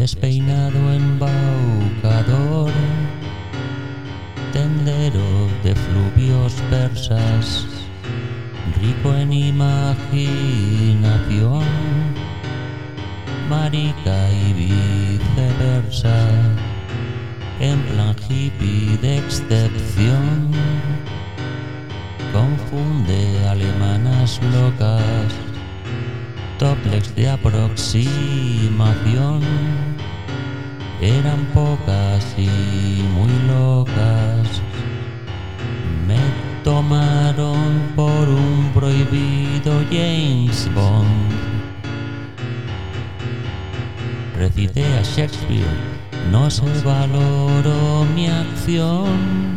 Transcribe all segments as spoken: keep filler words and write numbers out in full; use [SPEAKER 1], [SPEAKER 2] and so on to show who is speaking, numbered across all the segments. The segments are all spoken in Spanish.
[SPEAKER 1] despeinado embaucador, tendero de fluvios persas, rico en imaginación, marica y viceversa, en plan hippie de excepción, confunde alemanas locas, toplex de aproximación, eran pocas y muy locas, me tomaron por un prohibido James Bond. Recité a Shakespeare, no se valoró mi acción.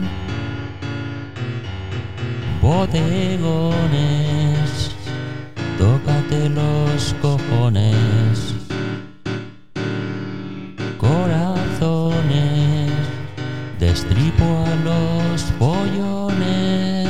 [SPEAKER 1] Bodegones, tócate los cojones. Corazones, destripo a los pollones.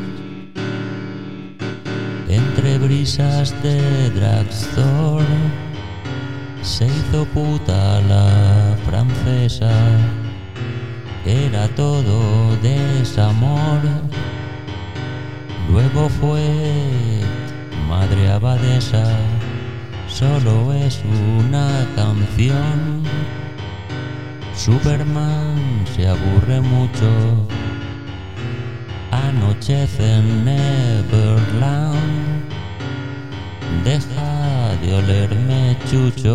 [SPEAKER 1] Entre brisas de drugstore se hizo puta la francesa. Era todo desamor. Luego fue madre abadesa. Solo es una canción. Superman se aburre mucho. Anochece en Neverland. Deja de olerme chucho.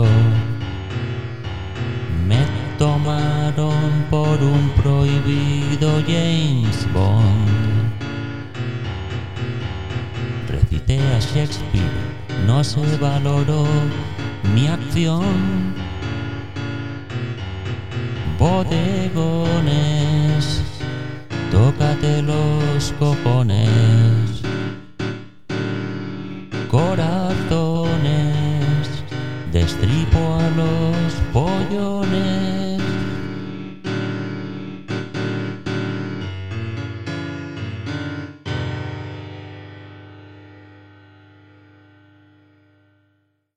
[SPEAKER 1] Me tomaron por un prohibido James Bond. Recité a Shakespeare, no se valoró mi acción. Bodegones, tócate los cojones. Corazones, destripo a los pollones.